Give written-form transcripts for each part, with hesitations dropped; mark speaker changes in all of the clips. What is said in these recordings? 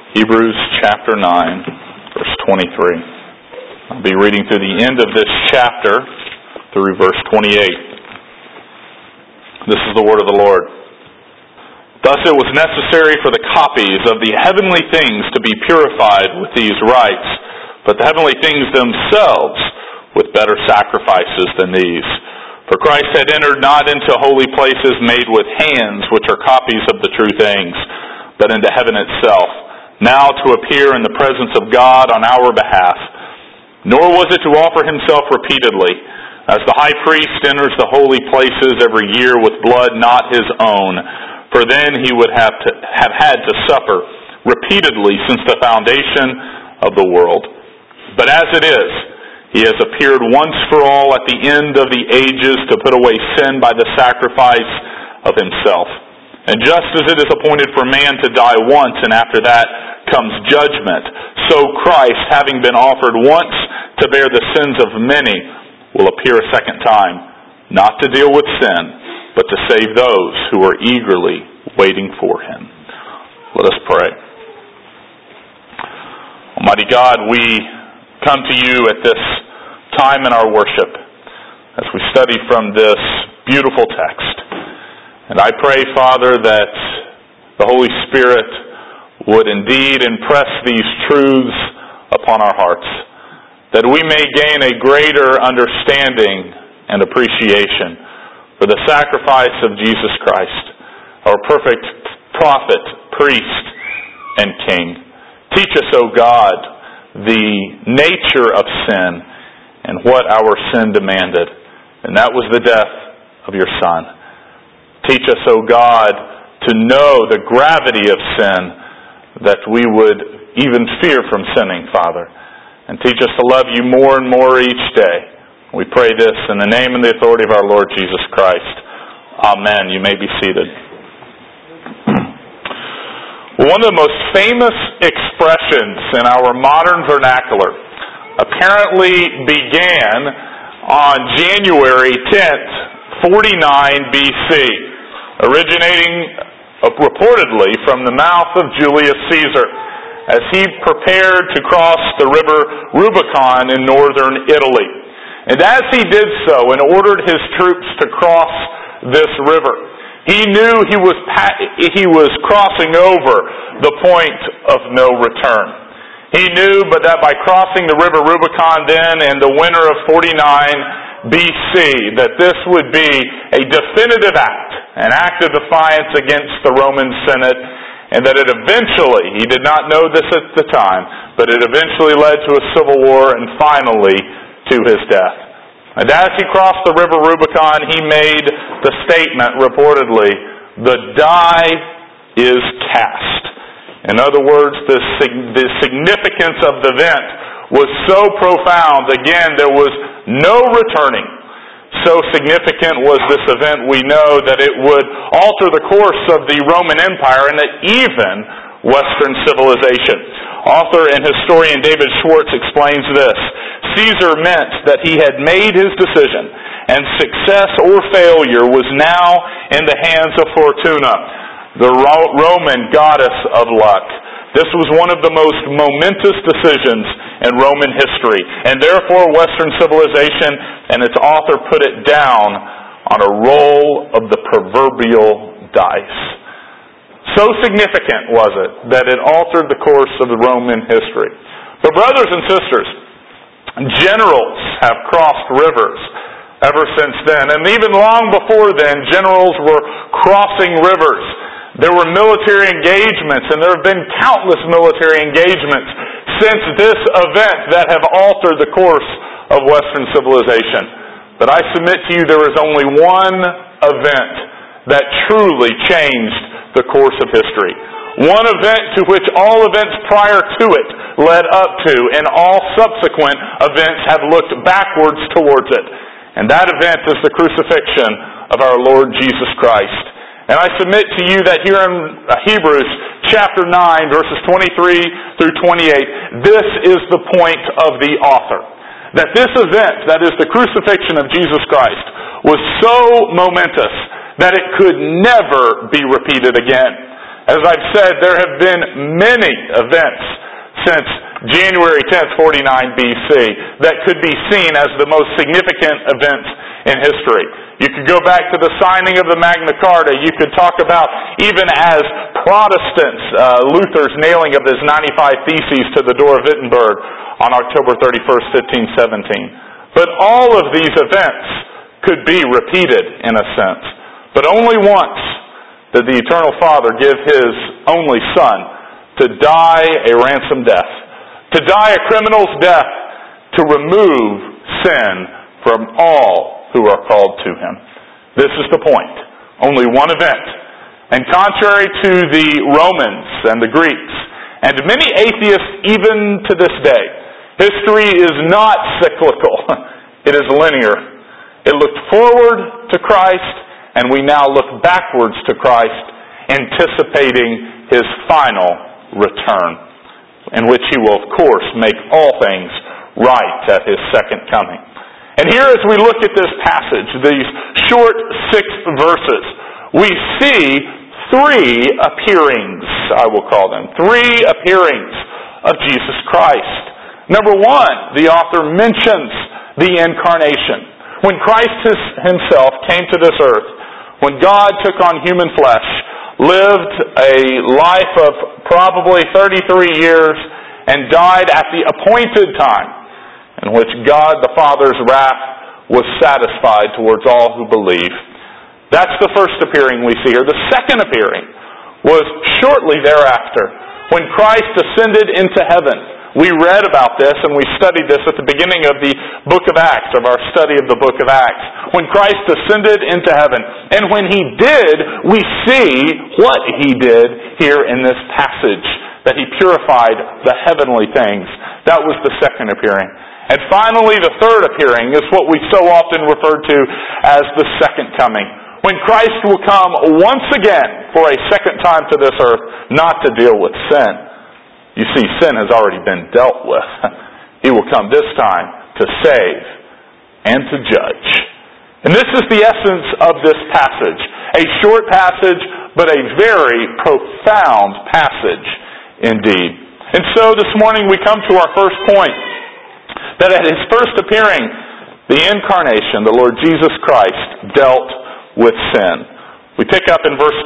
Speaker 1: Hebrews chapter 9, verse 23. I'll be reading through the end of this chapter through verse 28. This is the word of the Lord. Thus it was necessary for the copies of the heavenly things to be purified with these rites, but the heavenly things themselves with better sacrifices than these. For Christ had entered not into holy places made with hands, which are copies of the true things, but into heaven itself, now to appear in the presence of God on our behalf. Nor was it to offer himself repeatedly, as the high priest enters the holy places every year with blood not his own, for then he would have had to suffer repeatedly since the foundation of the world. But as it is, he has appeared once for all at the end of the ages to put away sin by the sacrifice of himself. And just as it is appointed for man to die once, and after that comes judgment, so Christ, having been offered once to bear the sins of many, will appear a second time, not to deal with sin, but to save those who are eagerly waiting for him. Let us pray. Almighty God, we come to you at this time in our worship as we study from this beautiful text. And I pray, Father, that the Holy Spirit would indeed impress these truths upon our hearts, that we may gain a greater understanding and appreciation for the sacrifice of Jesus Christ, our perfect prophet, priest, and king. Teach us, O God, the nature of sin and what our sin demanded, and that was the death of your Son. Teach us, O God, to know the gravity of sin, that we would even fear from sinning, Father. And teach us to love you more and more each day. We pray this in the name and the authority of our Lord Jesus Christ. Amen. You may be seated. One of the most famous expressions in our modern vernacular apparently began on January 10th, 49 BC, originating reportedly from the mouth of Julius Caesar as he prepared to cross the river Rubicon in northern Italy. And as he did so and ordered his troops to cross this river, he knew he was crossing over the point of no return. He knew but that by crossing the river Rubicon then in the winter of 49 BC, that this would be a definitive act, an act of defiance against the Roman Senate, and that it eventually, he did not know this at the time, but it eventually led to a civil war and finally to his death. And as he crossed the river Rubicon, he made the statement, reportedly, "The die is cast." In other words, the significance of the event was so profound, again, there was no returning. So significant was this event, we know, that it would alter the course of the Roman Empire and that even Western civilization. Author and historian David Schwartz explains this. Caesar meant that he had made his decision, and success or failure was now in the hands of Fortuna, the Roman goddess of luck. This was one of the most momentous decisions in Roman history, and therefore Western civilization and its author put it down on a roll of the proverbial dice. So significant was it that it altered the course of the Roman history. But brothers and sisters, generals have crossed rivers ever since then, and even long before then, generals were crossing rivers. There were military engagements, and there have been countless military engagements since this event that have altered the course of Western civilization. But I submit to you there is only one event that truly changed the course of history. One event to which all events prior to it led up to, and all subsequent events have looked backwards towards it. And that event is the crucifixion of our Lord Jesus Christ. And I submit to you that here in Hebrews chapter 9, verses 23 through 28, this is the point of the author. That this event, that is the crucifixion of Jesus Christ, was so momentous that it could never be repeated again. As I've said, there have been many events since January 10th, 49 BC that could be seen as the most significant events in history. You could go back to the signing of the Magna Carta. You could talk about even as Protestants, Luther's nailing of his 95 Theses to the door of Wittenberg on October 31st, 1517. But all of these events could be repeated in a sense. But only once did the Eternal Father give His only Son to die a ransom death, to die a criminal's death, to remove sin from all who are called to Him. This is the point. Only one event. And contrary to the Romans and the Greeks, and many atheists even to this day, history is not cyclical. It is linear. It looked forward to Christ, and we now look backwards to Christ, anticipating His final return, in which He will, of course, make all things right at His second coming. And here, as we look at this passage, these short 6 verses, we see 3 appearings, I will call them, 3 appearings of Jesus Christ. Number 1, the author mentions the incarnation. When Christ Himself came to this earth, when God took on human flesh, lived a life of probably 33 years, and died at the appointed time, in which God the Father's wrath was satisfied towards all who believe. That's the first appearing we see here. The second appearing was shortly thereafter, when Christ ascended into heaven. We read about this and we studied this at the beginning of the book of Acts, of our study of the book of Acts. When Christ ascended into heaven. And when He did, we see what He did here in this passage, that He purified the heavenly things. That was the second appearing. And finally, the third appearing is what we so often refer to as the second coming. When Christ will come once again for a second time to this earth, not to deal with sin. You see, sin has already been dealt with. He will come this time to save and to judge. And this is the essence of this passage. A short passage, but a very profound passage indeed. And so this morning we come to our first point, that at His first appearing, the incarnation, the Lord Jesus Christ, dealt with sin. We pick up in verse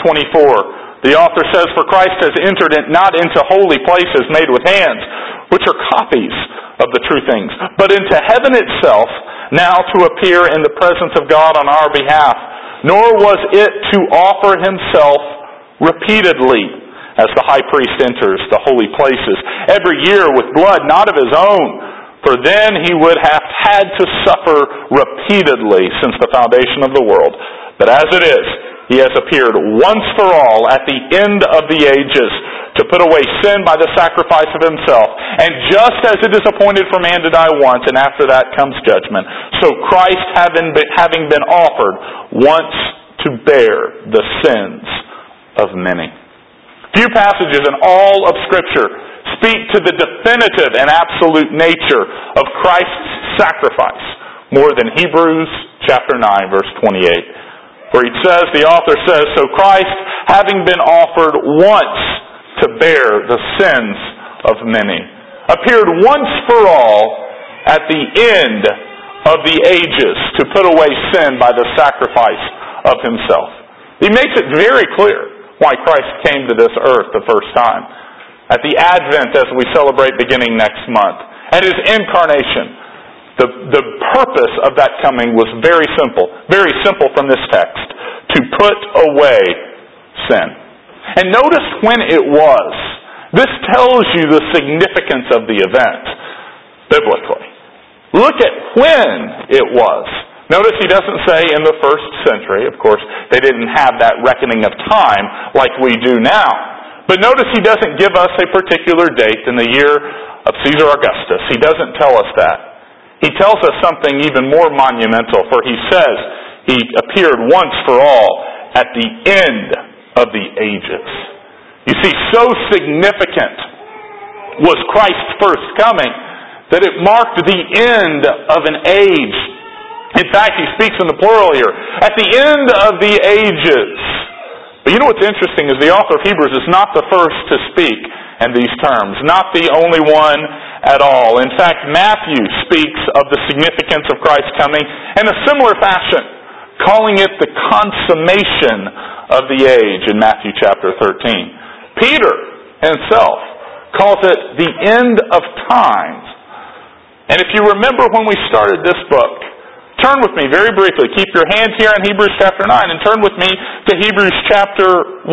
Speaker 1: 24. The author says, "For Christ has entered not into holy places made with hands, which are copies of the true things, but into heaven itself, now to appear in the presence of God on our behalf. Nor was it to offer Himself repeatedly, as the high priest enters the holy places, every year with blood not of His own. For then He would have had to suffer repeatedly since the foundation of the world. But as it is, He has appeared once for all at the end of the ages to put away sin by the sacrifice of Himself. And just as it is appointed for man to die once, and after that comes judgment, so Christ having been offered once to bear the sins of many." Few passages in all of Scripture speak to the definitive and absolute nature of Christ's sacrifice more than Hebrews chapter 9, verse 28. Where the author says, "So Christ, having been offered once to bear the sins of many, appeared once for all at the end of the ages to put away sin by the sacrifice of Himself." He makes it very clear why Christ came to this earth the first time. At the Advent, as we celebrate beginning next month, at His incarnation, the purpose of that coming was very simple from this text, to put away sin. And notice when it was. This tells you the significance of the event, biblically. Look at when it was. Notice He doesn't say in the first century. Of course, they didn't have that reckoning of time like we do now. But notice He doesn't give us a particular date in the year of Caesar Augustus. He doesn't tell us that. He tells us something even more monumental, for He says He appeared once for all at the end of the ages. You see, so significant was Christ's first coming that it marked the end of an age. In fact, He speaks in the plural here. At the end of the ages, But you know what's interesting is the author of Hebrews is not the first to speak in these terms, not the only one at all. In fact, Matthew speaks of the significance of Christ's coming in a similar fashion, calling it the consummation of the age in Matthew chapter 13. Peter himself calls it the end of times. And if you remember when we started this book, turn with me very briefly. Keep your hand here in Hebrews chapter 9 and turn with me to Hebrews chapter 1.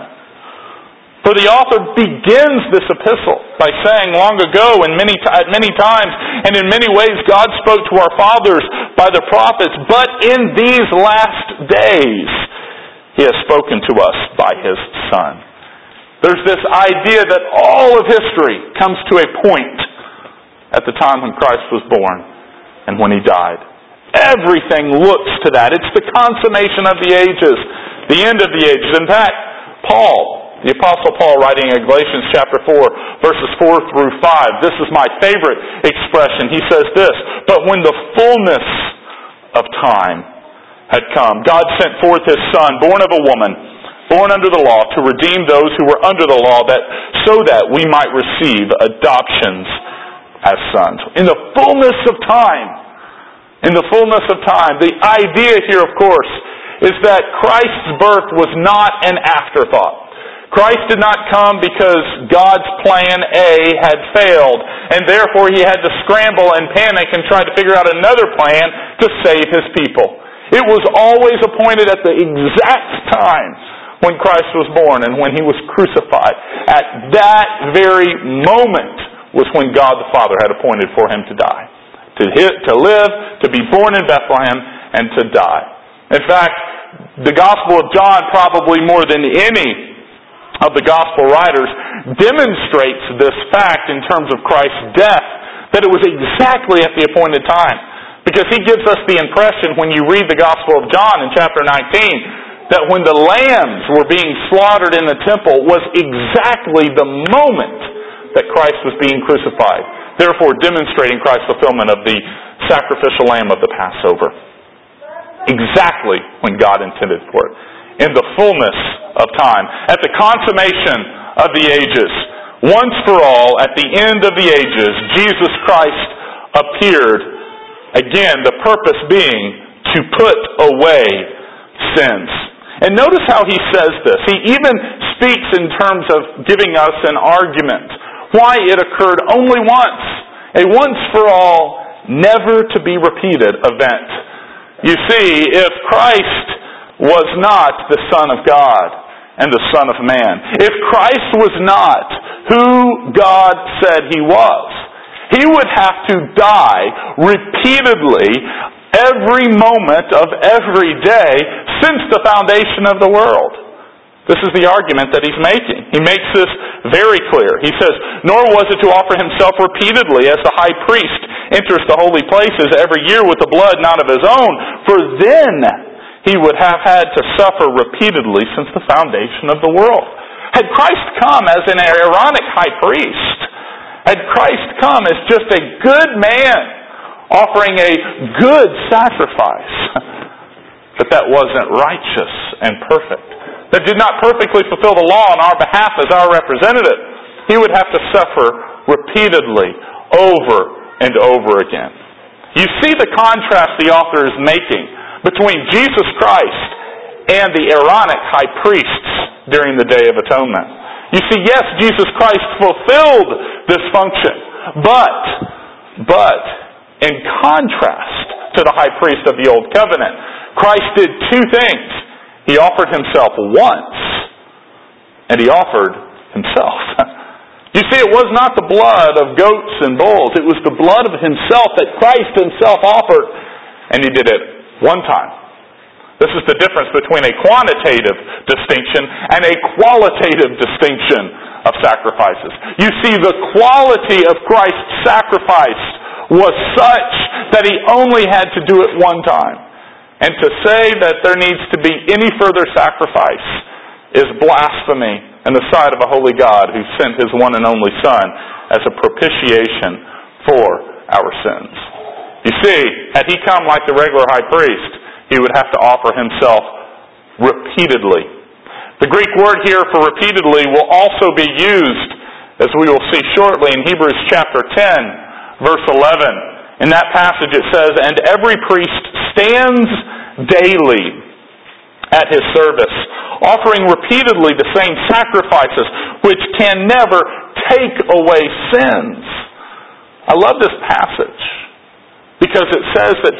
Speaker 1: For the author begins this epistle by saying, long ago and at many times and in many ways God spoke to our fathers by the prophets, but in these last days He has spoken to us by His Son. There's this idea that all of history comes to a point at the time when Christ was born and when He died. Everything looks to that. It's the consummation of the ages, the end of the ages. In fact, the Apostle Paul, writing in Galatians chapter 4, verses 4 through 5, this is my favorite expression. He says this, "But when the fullness of time had come, God sent forth His Son, born of a woman, born under the law, to redeem those who were under the law, so that we might receive adoptions as sons." In the fullness of time. In the fullness of time. The idea here, of course, is that Christ's birth was not an afterthought. Christ did not come because God's plan A had failed, and therefore He had to scramble and panic and try to figure out another plan to save His people. It was always appointed at the exact time when Christ was born and when He was crucified. At that very moment was when God the Father had appointed for Him to die. To live, to be born in Bethlehem, and to die. In fact, the Gospel of John, probably more than any of the Gospel writers, demonstrates this fact in terms of Christ's death, that it was exactly at the appointed time. Because he gives us the impression, when you read the Gospel of John in chapter 19, that when the lambs were being slaughtered in the temple was exactly the moment that Christ was being crucified, therefore demonstrating Christ's fulfillment of the sacrificial lamb of the Passover. Exactly when God intended for it. In the fullness of time. At the consummation of the ages. Once for all, at the end of the ages, Jesus Christ appeared. Again, the purpose being to put away sins. And notice how he says this. He even speaks in terms of giving us an argument why it occurred only once. A once-for-all, never-to-be-repeated event. You see, if Christ was not the Son of God and the Son of Man, if Christ was not who God said He was, He would have to die repeatedly every moment of every day since the foundation of the world. This is the argument that he's making. He makes this very clear. He says, "Nor was it to offer Himself repeatedly as the high priest enters the holy places every year with the blood not of His own, for then He would have had to suffer repeatedly since the foundation of the world." Had Christ come as an Aaronic high priest, had Christ come as just a good man offering a good sacrifice, but that wasn't righteous and perfect, that did not perfectly fulfill the law on our behalf as our representative, He would have to suffer repeatedly over and over again. You see the contrast the author is making between Jesus Christ and the Aaronic high priests during the Day of Atonement. You see, yes, Jesus Christ fulfilled this function, but in contrast to the high priest of the Old Covenant, Christ did two things. He offered Himself once, and He offered Himself. You see, it was not the blood of goats and bulls. It was the blood of Himself that Christ Himself offered, and He did it one time. This is the difference between a quantitative distinction and a qualitative distinction of sacrifices. You see, the quality of Christ's sacrifice was such that He only had to do it one time. And to say that there needs to be any further sacrifice is blasphemy in the sight of a holy God who sent His one and only Son as a propitiation for our sins. You see, had He come like the regular high priest, He would have to offer Himself repeatedly. The Greek word here for repeatedly will also be used, as we will see shortly, in Hebrews chapter 10, verse 11. In that passage it says, "And every priest stands daily at his service, offering repeatedly the same sacrifices, which can never take away sins." I love this passage because it says that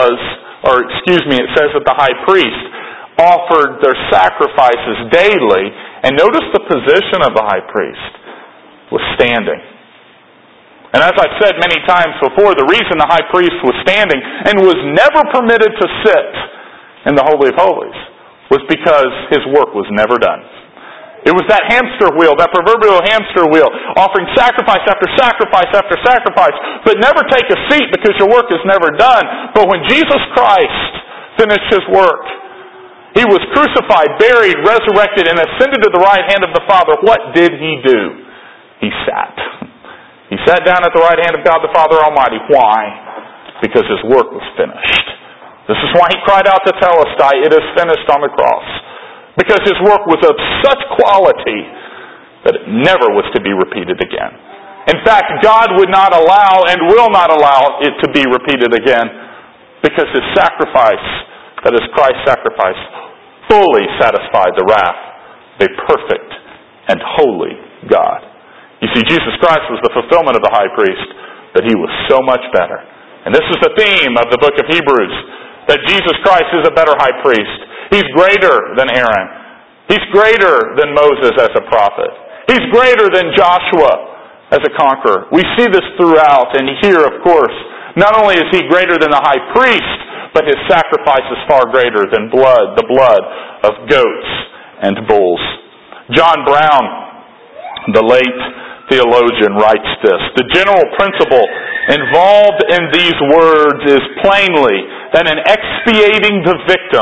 Speaker 1: it says that the high priest offered their sacrifices daily, and notice the position of the high priest was standing. And as I've said many times before, the reason the high priest was standing and was never permitted to sit in the Holy of Holies was because his work was never done. It was that hamster wheel, that proverbial hamster wheel, offering sacrifice after sacrifice after sacrifice, but never take a seat because your work is never done. But when Jesus Christ finished his work, he was crucified, buried, resurrected, and ascended to the right hand of the Father. What did he do? He sat. He sat down at the right hand of God the Father Almighty. Why? Because his work was finished. This is why he cried out to Telestai, "It is finished," on the cross. Because his work was of such quality that it never was to be repeated again. In fact, God would not allow and will not allow it to be repeated again, because his sacrifice, that is Christ's sacrifice, fully satisfied the wrath of a perfect and holy God. You see, Jesus Christ was the fulfillment of the high priest, but he was so much better. And this is the theme of the book of Hebrews, that Jesus Christ is a better high priest. He's greater than Aaron. He's greater than Moses as a prophet. He's greater than Joshua as a conqueror. We see this throughout, and here, of course, not only is he greater than the high priest, but his sacrifice is far greater than the blood of goats and bulls. John Brown, the late theologian, writes this: "The general principle involved in these words is plainly that in expiating, the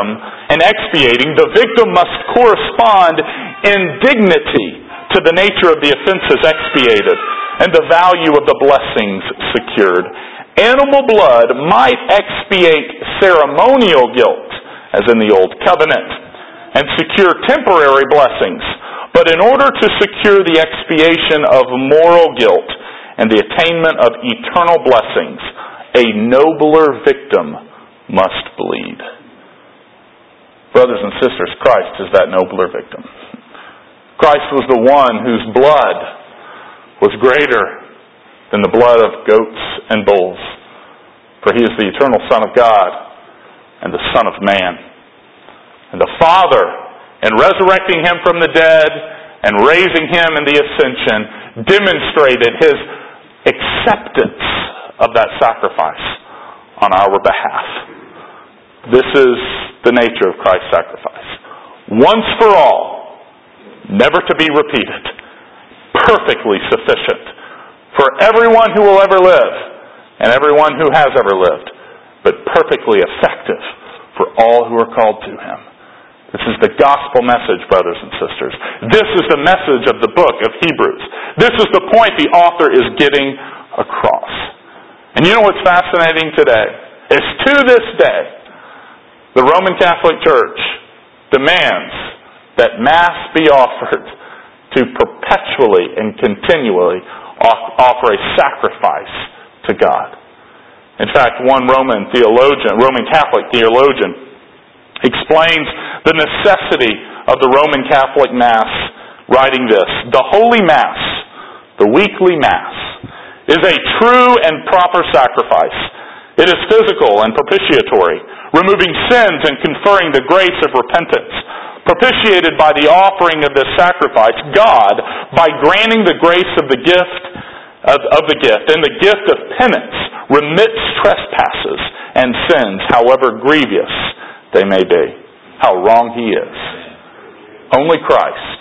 Speaker 1: victim must correspond in dignity to the nature of the offenses expiated and the value of the blessings secured. Animal blood might expiate ceremonial guilt, as in the Old Covenant, and secure temporary blessings. But in order to secure the expiation of moral guilt and the attainment of eternal blessings, a nobler victim must bleed." Brothers and sisters, Christ is that nobler victim. Christ was the one whose blood was greater than the blood of goats and bulls. For he is the eternal Son of God and the Son of Man. And the Father, in resurrecting him from the dead and raising him in the ascension, demonstrated his acceptance of that sacrifice on our behalf. This is the nature of Christ's sacrifice. Once for all, never to be repeated, perfectly sufficient for everyone who will ever live and everyone who has ever lived, but perfectly effective for all who are called to him. This is the gospel message, brothers and sisters. This is the message of the book of Hebrews. This is the point the author is getting across. And you know what's fascinating today? Is to this day, the Roman Catholic Church demands that Mass be offered to perpetually and continually offer a sacrifice to God. In fact, one Roman Catholic theologian, explains the necessity of the Roman Catholic Mass, writing this: "The Holy Mass, the weekly Mass, is a true and proper sacrifice. It is physical and propitiatory, removing sins and conferring the grace of repentance. Propitiated by the offering of this sacrifice, God, by granting the grace of the gift and the gift of penance, remits trespasses and sins, however grievous they may be." How wrong he is. Only Christ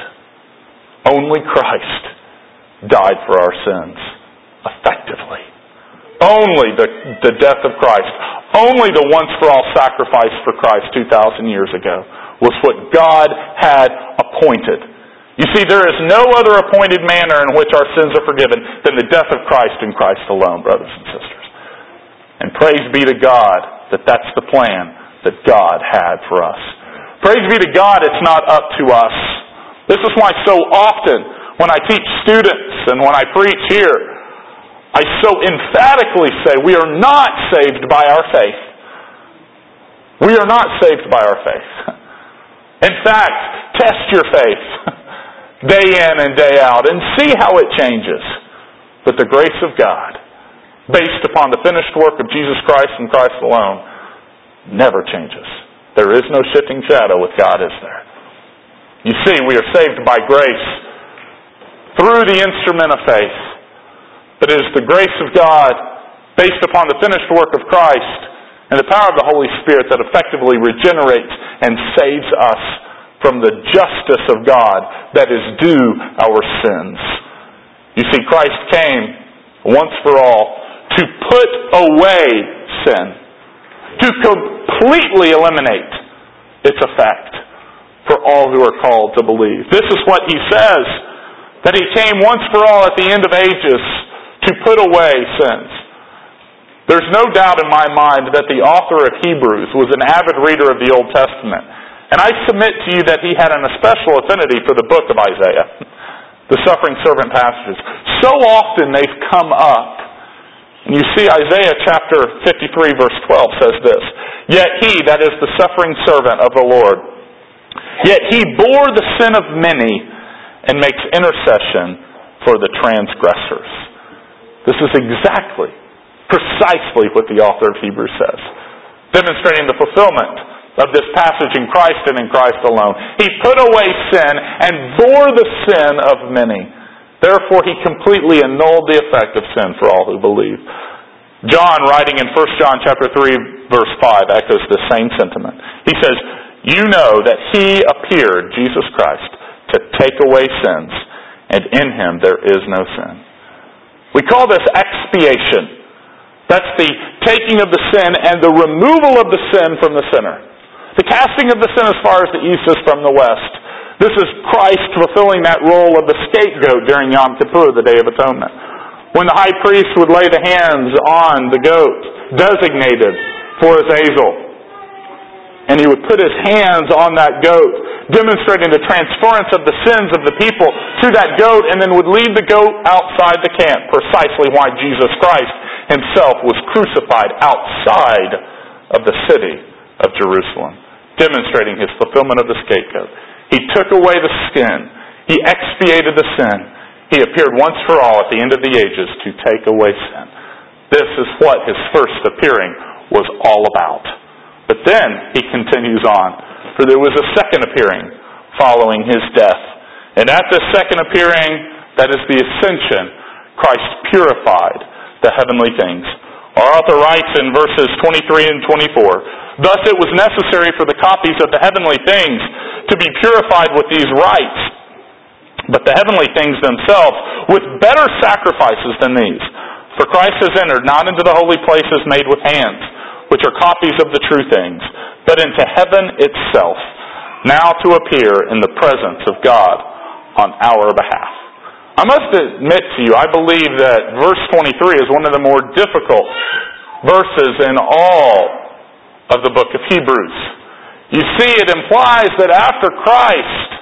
Speaker 1: died for our sins effectively. Only the death of Christ, only the once-for-all sacrifice for Christ 2,000 years ago was what God had appointed. You see, there is no other appointed manner in which our sins are forgiven than the death of Christ and Christ alone, brothers and sisters. And praise be to God that that's the plan that God had for us. Praise be to God, it's not up to us This is why so often when I teach students and when I preach here, I so emphatically say we are not saved by our faith. We are not saved by our faith. In fact, test your faith day in and day out and see how it changes. But the grace of God, based upon the finished work of Jesus Christ and Christ alone, never changes. There is no shifting shadow with God, is there? You see, we are saved by grace through the instrument of faith. But it is the grace of God, based upon the finished work of Christ and the power of the Holy Spirit, that effectively regenerates and saves us from the justice of God that is due our sins. You see, Christ came once for all to put away sin, to completely eliminate its effect for all who are called to believe. This is what he says, that he came once for all at the end of ages to put away sins. There's no doubt in my mind that the author of Hebrews was an avid reader of the Old Testament. And I submit to you that he had an especial affinity for the book of Isaiah, the suffering servant passages. So often they've come up. And you see Isaiah chapter 53 verse 12 says this, "Yet he," that is the suffering servant of the Lord, "yet he bore the sin of many and makes intercession for the transgressors." This is precisely what the author of Hebrews says, demonstrating the fulfillment of this passage in Christ and in Christ alone. He put away sin and bore the sin of many. Therefore, he completely annulled the effect of sin for all who believe. John, writing in 1 John chapter 3, verse 5, echoes the same sentiment. He says, "You know that he appeared, Jesus Christ, to take away sins, and in him there is no sin." We call this expiation. That's the taking of the sin and the removal of the sin from the sinner. The casting of the sin as far as the east is from the west. This is Christ fulfilling that role of the scapegoat during Yom Kippur, the Day of Atonement. When the high priest would lay the hands on the goat designated for Azazel, and he would put his hands on that goat, demonstrating the transference of the sins of the people to that goat, and then would leave the goat outside the camp, precisely why Jesus Christ himself was crucified outside of the city of Jerusalem, demonstrating his fulfillment of the scapegoat. He took away the skin. He expiated the sin. He appeared once for all at the end of the ages to take away sin. This is what his first appearing was all about. But then he continues on, for there was a second appearing following his death. And at this second appearing, that is the ascension, Christ purified the heavenly things. Our author writes in verses 23 and 24, "Thus it was necessary for the copies of the heavenly things to be purified with these rites, but the heavenly things themselves with better sacrifices than these. For Christ has entered not into the holy places made with hands, which are copies of the true things, but into heaven itself, now to appear in the presence of God on our behalf." I must admit to you, I believe that verse 23 is one of the more difficult verses in all of the book of Hebrews. You see, it implies that after Christ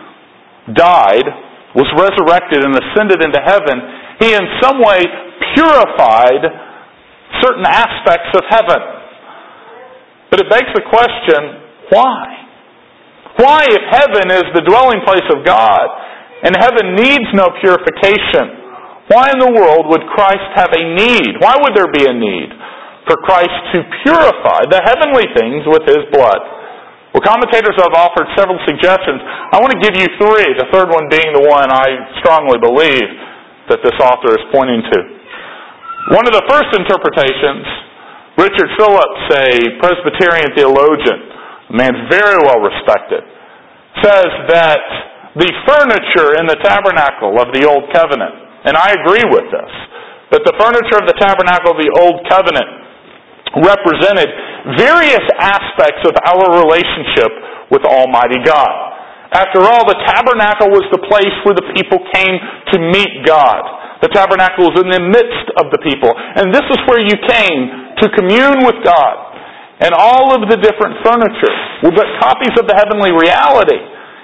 Speaker 1: died, was resurrected, and ascended into heaven, he in some way purified certain aspects of heaven. But it begs the question, why? Why, if heaven is the dwelling place of God, and heaven needs no purification, why in the world would Christ have a need? Why would there be a need for Christ to purify the heavenly things with his blood? Well, commentators have offered several suggestions. I want to give you three, the third one being the one I strongly believe that this author is pointing to. One of the first interpretations, Richard Phillips, a Presbyterian theologian, a man very well respected, says that the furniture in the tabernacle of the Old Covenant, and I agree with this, that the furniture of the tabernacle of the Old Covenant represented various aspects of our relationship with Almighty God. After all, the tabernacle was the place where the people came to meet God. The tabernacle was in the midst of the people, and this is where you came to commune with God. And all of the different furniture were but copies of the heavenly reality.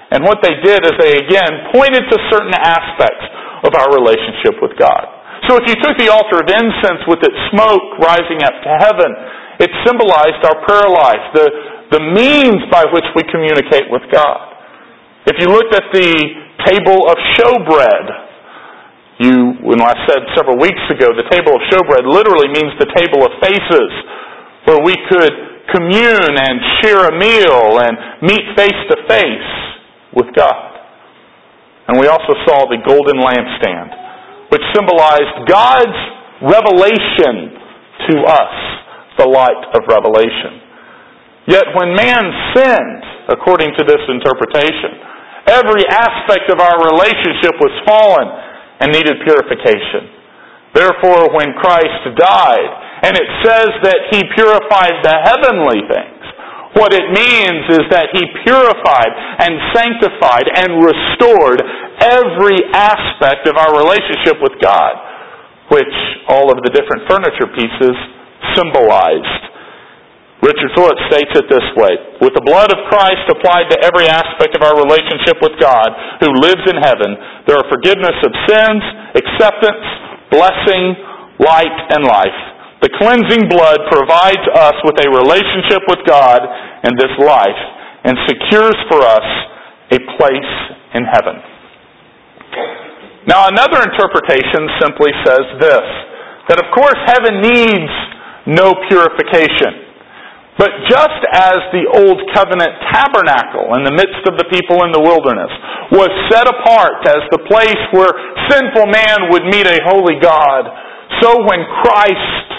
Speaker 1: And what they did is they again pointed to certain aspects of our relationship with God. So if you took the altar of incense with its smoke rising up to heaven, it symbolized our prayer life, the means by which we communicate with God. If you looked at the table of showbread, when I said several weeks ago, the table of showbread literally means the table of faces, where we could commune and share a meal and meet face to face with God. And we also saw the golden lampstand, which symbolized God's revelation to us, the light of revelation. Yet when man sinned, according to this interpretation, every aspect of our relationship was fallen and needed purification. Therefore, when Christ died, and it says that He purified the heavenly things, what it means is that He purified and sanctified and restored every aspect of our relationship with God, which all of the different furniture pieces symbolized. Richard Phillips states it this way: with the blood of Christ applied to every aspect of our relationship with God, who lives in heaven, there are forgiveness of sins, acceptance, blessing, light, and life. The cleansing blood provides us with a relationship with God in this life and secures for us a place in heaven. Now, another interpretation simply says this, that of course heaven needs no purification. But just as the Old Covenant tabernacle in the midst of the people in the wilderness was set apart as the place where sinful man would meet a holy God, so when Christ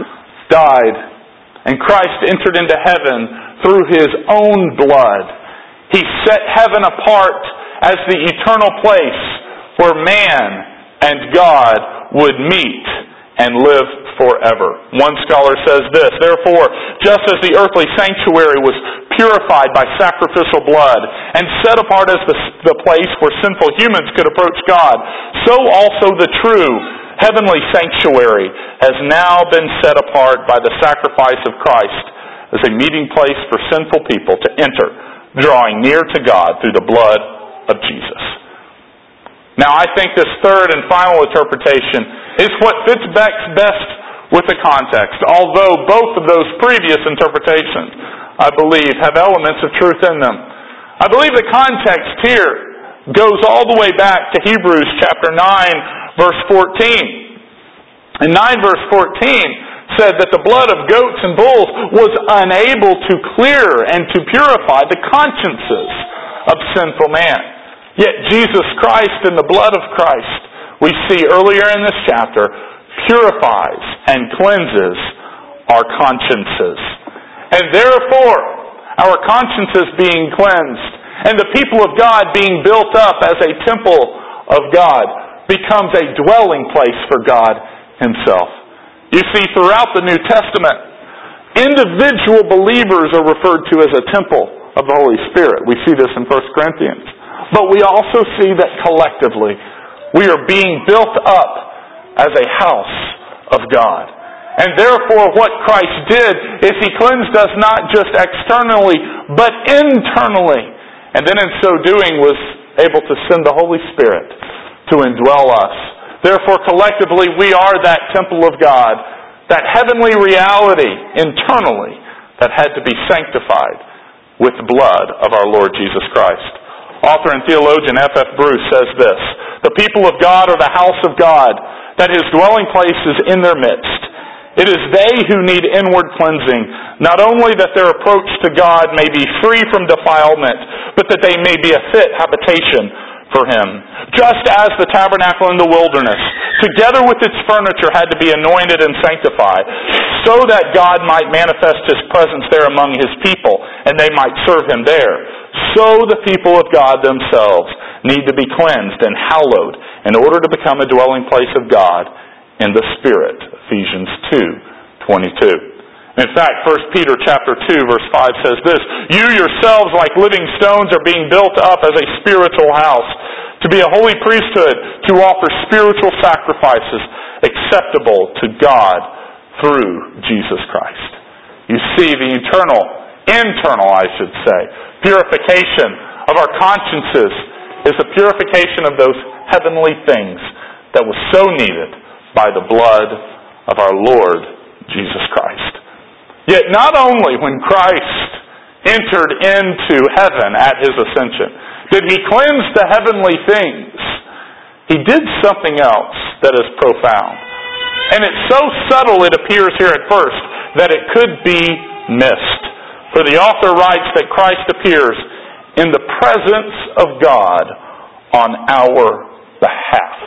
Speaker 1: died and Christ entered into heaven through His own blood, He set heaven apart as the eternal place where man and God would meet and live forever. One scholar says this: therefore, just as the earthly sanctuary was purified by sacrificial blood and set apart as the place where sinful humans could approach God, so also the true heavenly sanctuary has now been set apart by the sacrifice of Christ as a meeting place for sinful people to enter, drawing near to God through the blood of Jesus. Now, I think this third and final interpretation is what fits best with the context, although both of those previous interpretations, I believe, have elements of truth in them. I believe the context here goes all the way back to Hebrews chapter 9, verse 14. And 9 verse 14 said that the blood of goats and bulls was unable to clear and to purify the consciences of sinful man. Yet Jesus Christ and the blood of Christ, we see earlier in this chapter, purifies and cleanses our consciences. And therefore, our consciences being cleansed and the people of God being built up as a temple of God becomes a dwelling place for God Himself. You see, throughout the New Testament, individual believers are referred to as a temple of the Holy Spirit. We see this in 1 Corinthians. But we also see that collectively we are being built up as a house of God. And therefore what Christ did is He cleansed us not just externally, but internally. And then in so doing was able to send the Holy Spirit to indwell us. Therefore collectively we are that temple of God, that heavenly reality internally that had to be sanctified with the blood of our Lord Jesus Christ. Author and theologian F.F. Bruce says this: the people of God are the house of God, that His dwelling place is in their midst. It is they who need inward cleansing, not only that their approach to God may be free from defilement, but that they may be a fit habitation for Him. Just as the tabernacle in the wilderness, together with its furniture, had to be anointed and sanctified, so that God might manifest His presence there among His people, and they might serve Him there, so the people of God themselves need to be cleansed and hallowed in order to become a dwelling place of God in the Spirit. Ephesians 2:22. In fact, 1 Peter chapter 2 verse 5 says this: you yourselves, like living stones, are being built up as a spiritual house, to be a holy priesthood, to offer spiritual sacrifices acceptable to God through Jesus Christ. You see, the internal, I should say, purification of our consciences is the purification of those heavenly things that was so needed by the blood of our Lord Jesus Christ. Yet not only when Christ entered into heaven at His ascension did He cleanse the heavenly things, He did something else that is profound. And it's so subtle it appears here at first that it could be missed. For the author writes that Christ appears in the presence of God on our behalf.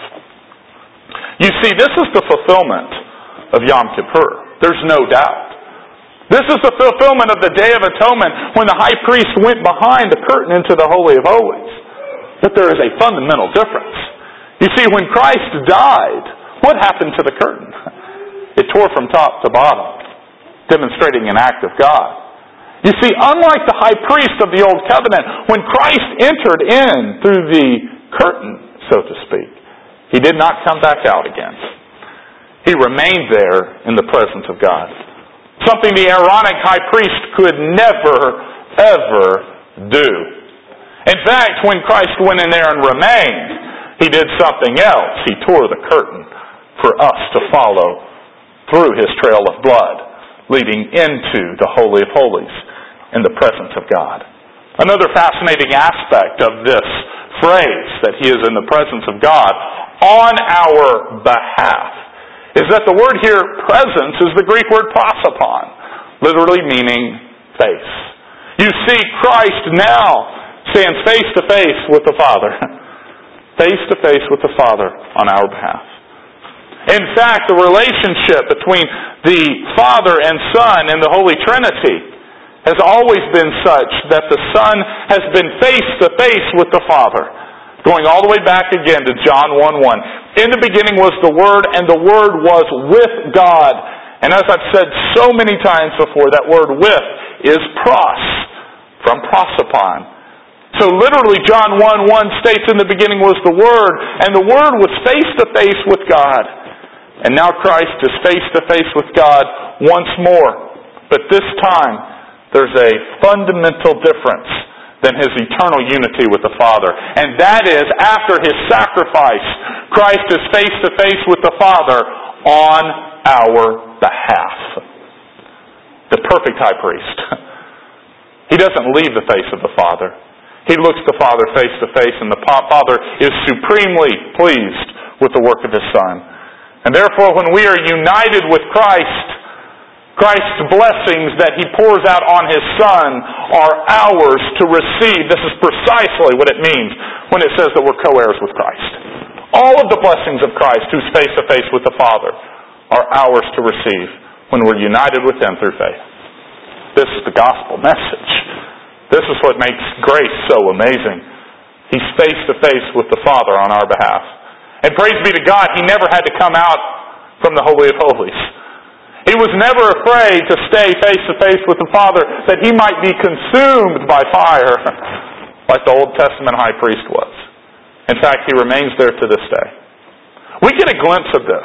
Speaker 1: You see, this is the fulfillment of Yom Kippur. There's no doubt. This is the fulfillment of the Day of Atonement when the high priest went behind the curtain into the Holy of Holies. But there is a fundamental difference. You see, when Christ died, what happened to the curtain? It tore from top to bottom, demonstrating an act of God. You see, unlike the high priest of the Old Covenant, when Christ entered in through the curtain, so to speak, He did not come back out again. He remained there in the presence of God. Something the Aaronic high priest could never, ever do. In fact, when Christ went in there and remained, He did something else. He tore the curtain for us to follow through His trail of blood, leading into the Holy of Holies in the presence of God. Another fascinating aspect of this phrase, that He is in the presence of God on our behalf, is that the word here, presence, is the Greek word prosopon, literally meaning face. You see, Christ now stands face to face with the Father. Face to face with the Father on our behalf. In fact, the relationship between the Father and Son in the Holy Trinity has always been such that the Son has been face to face with the Father. Going all the way back again to John 1:1. In the beginning was the Word, and the Word was with God. And as I've said so many times before, that word with is pros, from prosopon. So literally John 1:1 states in the beginning was the Word, and the Word was face to face with God. And now Christ is face to face with God once more. But this time, there's a fundamental difference than His eternal unity with the Father. And that is, after His sacrifice, Christ is face to face with the Father on our behalf. The perfect high priest. He doesn't leave the face of the Father. He looks the Father face to face, and the Father is supremely pleased with the work of His Son. And therefore, when we are united with Christ, Christ's blessings that He pours out on His Son are ours to receive. This is precisely what it means when it says that we're co-heirs with Christ. All of the blessings of Christ, who's face to face with the Father, are ours to receive when we're united with Him through faith. This is the gospel message. This is what makes grace so amazing. He's face to face with the Father on our behalf. And praise be to God, He never had to come out from the Holy of Holies. He was never afraid to stay face to face with the Father that He might be consumed by fire like the Old Testament high priest was. In fact, He remains there to this day. We get a glimpse of this.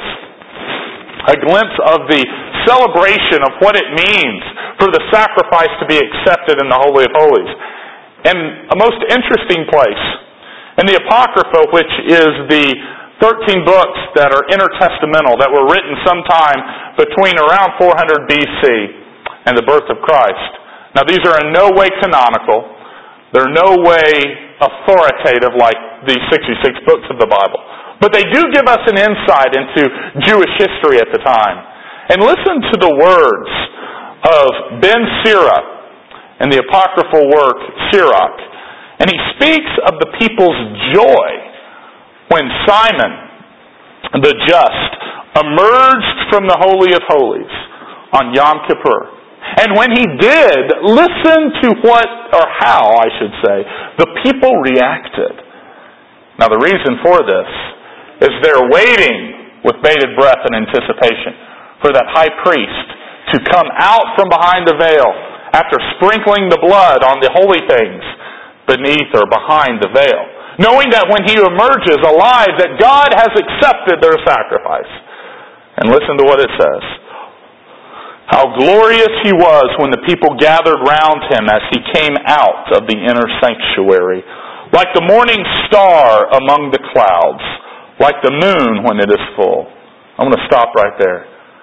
Speaker 1: A glimpse of the celebration of what it means for the sacrifice to be accepted in the Holy of Holies. And a most interesting place, in the Apocrypha, which is the 13 books that are intertestamental, that were written sometime between around 400 BC and the birth of Christ. Now these are in no way canonical. They're no way authoritative like the 66 books of the Bible. But they do give us an insight into Jewish history at the time. And listen to the words of Ben Sirach in the apocryphal work Sirach. And he speaks of the people's joy when Simon the just emerged from the Holy of Holies on Yom Kippur. And when he did, listen to how the people reacted. Now the reason for this is they're waiting with bated breath and anticipation for that high priest to come out from behind the veil after sprinkling the blood on the holy things beneath or behind the veil, knowing that when he emerges alive, that God has accepted their sacrifice. And listen to what it says. How glorious He was when the people gathered round Him as He came out of the inner sanctuary, like the morning star among the clouds, like the moon when it is full. I'm going to stop right there.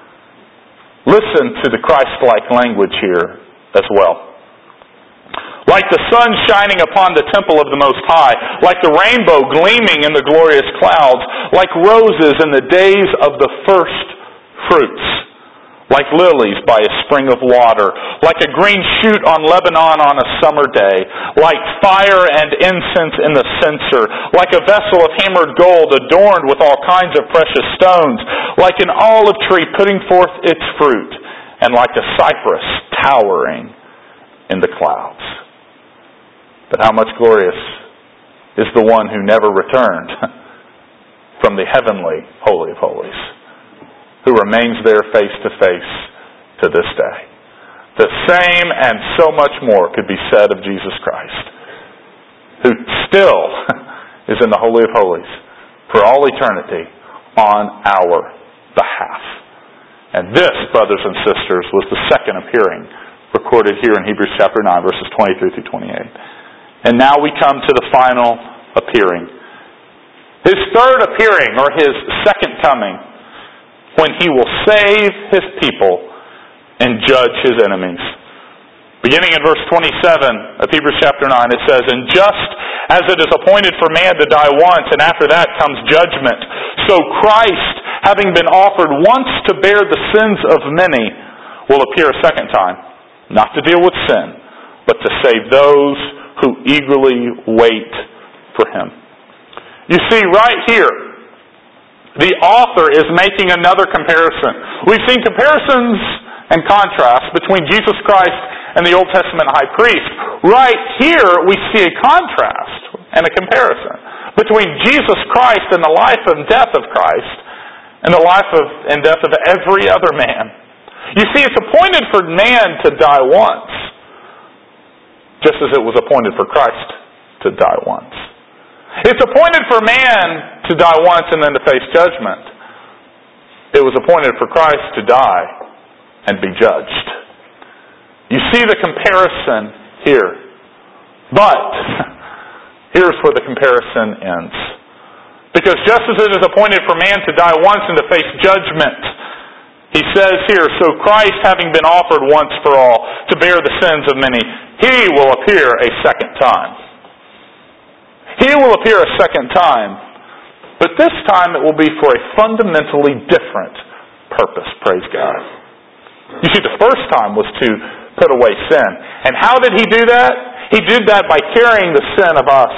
Speaker 1: Listen to the Christ-like language here as well. Like the sun shining upon the temple of the Most High, like the rainbow gleaming in the glorious clouds, like roses in the days of the first fruits, like lilies by a spring of water, like a green shoot on Lebanon on a summer day, like fire and incense in the censer, like a vessel of hammered gold adorned with all kinds of precious stones, like an olive tree putting forth its fruit, and like a cypress towering in the clouds. But how much glorious is the one who never returned from the heavenly Holy of Holies, who remains there face to face to this day. The same and so much more could be said of Jesus Christ, who still is in the Holy of Holies for all eternity on our behalf. And this, brothers and sisters, was the second appearing recorded here in Hebrews chapter 9, verses 23 through 28. And now we come to the final appearing. His third appearing, or His second coming, when He will save His people and judge His enemies. Beginning in verse 27 of Hebrews chapter 9, it says, "And just as it is appointed for man to die once, and after that comes judgment, so Christ, having been offered once to bear the sins of many, will appear a second time, not to deal with sin, but to save those who eagerly wait for Him." You see, right here, the author is making another comparison. We've seen comparisons and contrasts between Jesus Christ and the Old Testament high priest. Right here, we see a contrast and a comparison between Jesus Christ and the life and death of Christ and the life and death of every other man. You see, it's appointed for man to die once, just as it was appointed for Christ to die once. It's appointed for man to die once and then to face judgment. It was appointed for Christ to die and be judged. You see the comparison here. But here's where the comparison ends. Because just as it is appointed for man to die once and to face judgment, he says here, so Christ, having been offered once for all to bear the sins of many, He will appear a second time. He will appear a second time, but this time it will be for a fundamentally different purpose, praise God. You see, the first time was to put away sin. And how did He do that? He did that by carrying the sin of us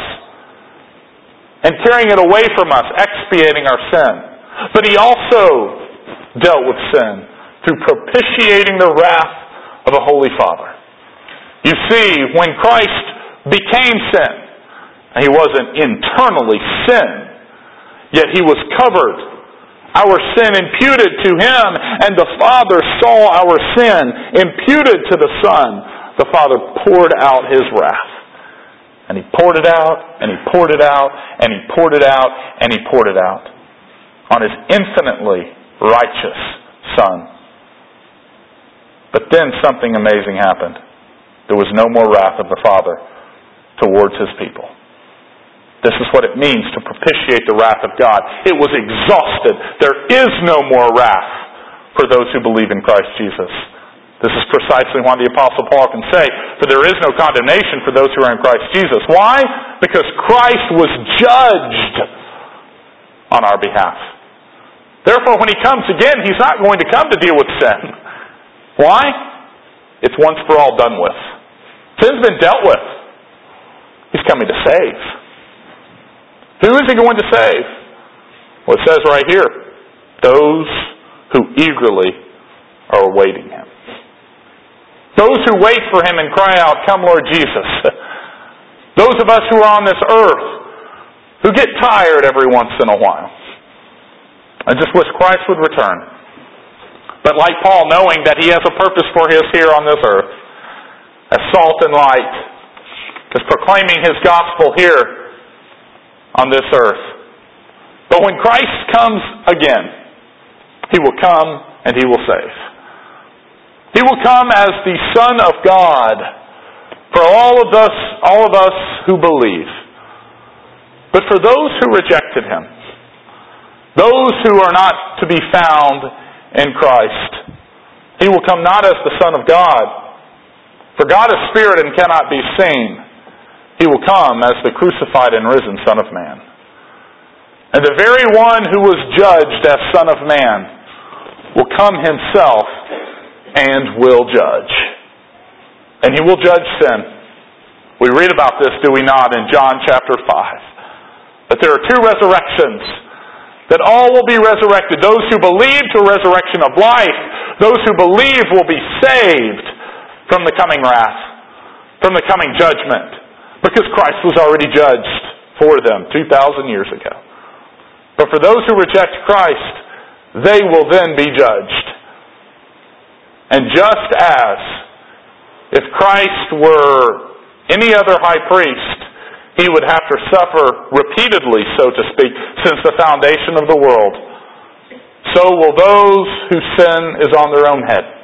Speaker 1: and carrying it away from us, expiating our sin. But He also dealt with sin through propitiating the wrath of a holy Father. You see, when Christ became sin, He wasn't internally sin, yet He was covered, our sin imputed to Him, and the Father saw our sin imputed to the Son. The Father poured out His wrath. And He poured it out, and He poured it out, and He poured it out, and He poured it out on His infinitely righteous Son. But then something amazing happened. There was no more wrath of the Father towards His people. This is what it means to propitiate the wrath of God. It was exhausted. There is no more wrath for those who believe in Christ Jesus. This is precisely why the Apostle Paul can say, for there is no condemnation for those who are in Christ Jesus. Why? Because Christ was judged on our behalf. Therefore, when He comes again, He's not going to come to deal with sin. Why? It's once for all done with. Sin's been dealt with. He's coming to save. Who is He going to save? Well, it says right here, those who eagerly are awaiting Him. Those who wait for Him and cry out, "Come, Lord Jesus." Those of us who are on this earth, who get tired every once in a while, and just wish Christ would return. But like Paul, knowing that he has a purpose for us here on this earth, as salt and light, as proclaiming His gospel here on this earth. But when Christ comes again, He will come and He will save. He will come as the Son of God for all of us who believe. But for those who rejected Him, those who are not to be found in Christ, He will come not as the Son of God, for God is spirit and cannot be seen. He will come as the crucified and risen Son of Man. And the very one who was judged as Son of Man will come Himself and will judge. And He will judge sin. We read about this, do we not, in John chapter 5. But there are two resurrections. That all will be resurrected. Those who believe to a resurrection of life. Those who believe will be saved from the coming wrath, from the coming judgment, because Christ was already judged for them 2,000 years ago. But for those who reject Christ, they will then be judged. And just as if Christ were any other high priest, He would have to suffer repeatedly, so to speak, since the foundation of the world, so will those whose sin is on their own head.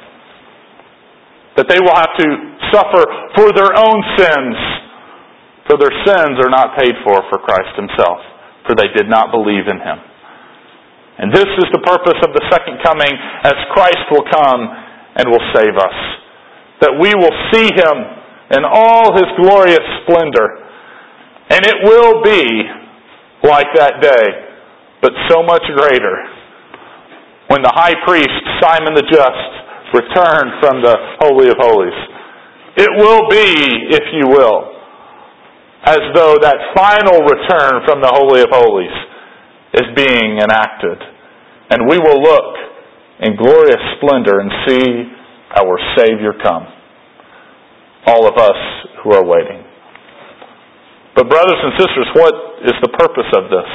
Speaker 1: That they will have to suffer for their own sins, for their sins are not paid for Christ Himself, for they did not believe in Him. And this is the purpose of the second coming, as Christ will come and will save us. That we will see Him in all His glorious splendor. And it will be like that day, but so much greater, when the high priest, Simon the Just, returned from the Holy of Holies. It will be, if you will, as though that final return from the Holy of Holies is being enacted. And we will look in glorious splendor and see our Savior come. All of us who are waiting. But brothers and sisters, what is the purpose of this?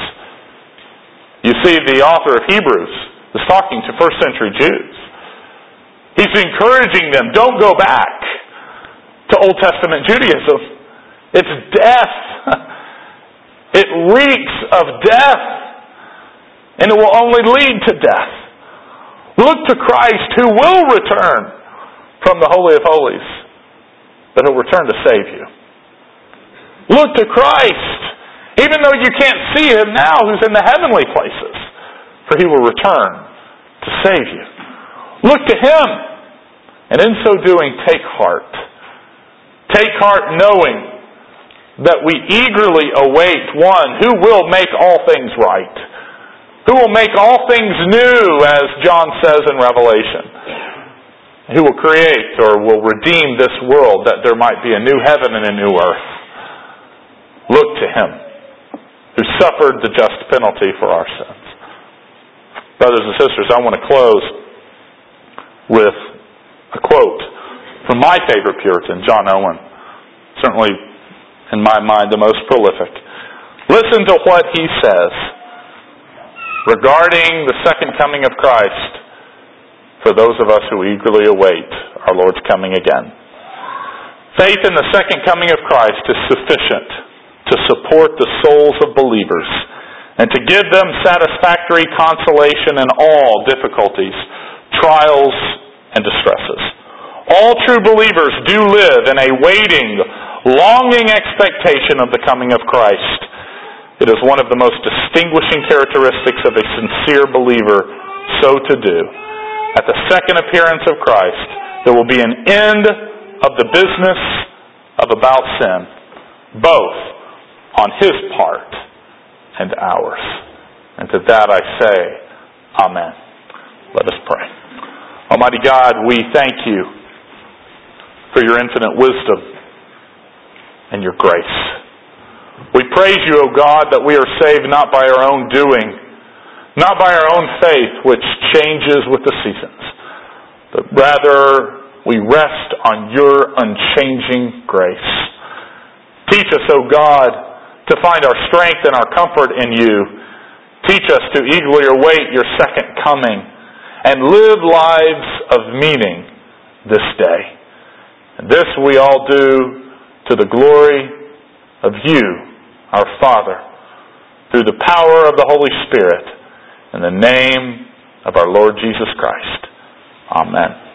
Speaker 1: You see, the author of Hebrews is talking to first century Jews. He's encouraging them, don't go back to Old Testament Judaism. It's death. It reeks of death. And it will only lead to death. Look to Christ, who will return from the Holy of Holies, but He'll return to save you. Look to Christ, even though you can't see Him now, who's in the heavenly places, for He will return to save you. Look to Him, and in so doing, take heart. Take heart knowing that we eagerly await one who will make all things right, who will make all things new, as John says in Revelation, who will create or will redeem this world, that there might be a new heaven and a new earth. Look to Him, who suffered the just penalty for our sins. Brothers and sisters, I want to close with a quote from my favorite Puritan, John Owen. Certainly, in my mind, the most prolific. Listen to what he says regarding the second coming of Christ for those of us who eagerly await our Lord's coming again. Faith in the second coming of Christ is sufficient to support the souls of believers and to give them satisfactory consolation in all difficulties, trials, and distresses. All true believers do live in a waiting, longing expectation of the coming of Christ. It is one of the most distinguishing characteristics of a sincere believer so to do. At the second appearance of Christ, there will be an end of the business of about sin, both on His part and ours. And to that I say, Amen. Let us pray. Almighty God, we thank You for Your infinite wisdom and Your grace. We praise You, O God, that we are saved not by our own doing, not by our own faith, which changes with the seasons, but rather we rest on Your unchanging grace. Teach us, O God, to find our strength and our comfort in You. Teach us to eagerly await Your second coming and live lives of meaning this day. And this we all do to the glory of You, our Father, through the power of the Holy Spirit, in the name of our Lord Jesus Christ. Amen.